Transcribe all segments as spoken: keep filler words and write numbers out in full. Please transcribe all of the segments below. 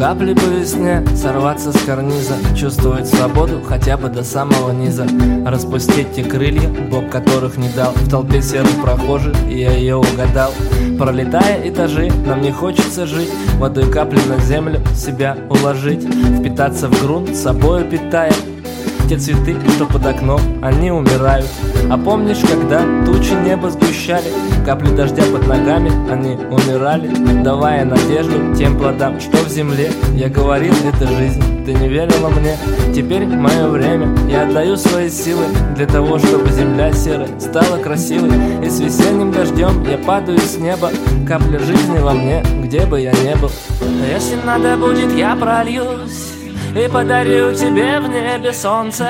капли по весне, сорваться с карниза, чувствовать свободу хотя бы до самого низа. Распустить те крылья, Бог которых не дал. В толпе серых прохожих я ее угадал. Пролетая этажи, нам не хочется жить, водой капли на землю себя уложить, впитаться в грунт, собою питая те цветы, что под окном, они умирают. А помнишь, когда тучи небо сгущали, капли дождя под ногами, они умирали, давая надежду тем плодам, что в земле. Я говорил, это жизнь, ты не верила мне. Теперь мое время, я отдаю свои силы для того, чтобы земля серая стала красивой. И с весенним дождем я падаю с неба, капля жизни во мне, где бы я ни был. Если надо будет, я прольюсь и подарю тебе в небе солнце.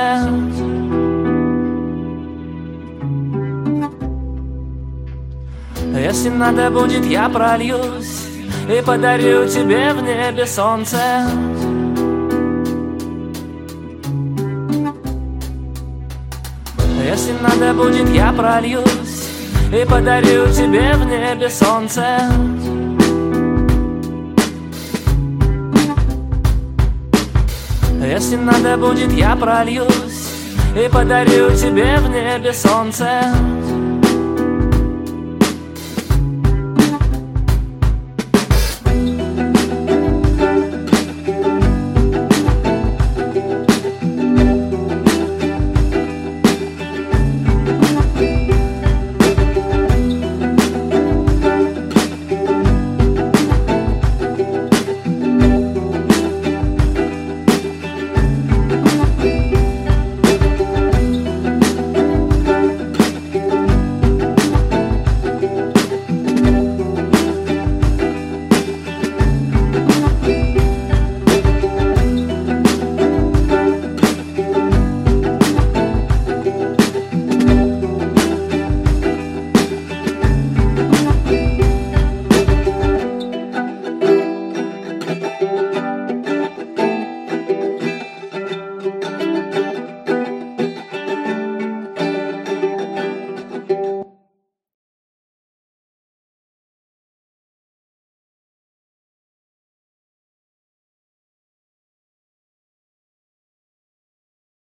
Если надо будет, я прольюсь и подарю тебе в небе солнце. Если надо будет, я прольюсь и подарю тебе в небе солнце. Если надо будет, я прольюсь и подарю тебе в небе солнце.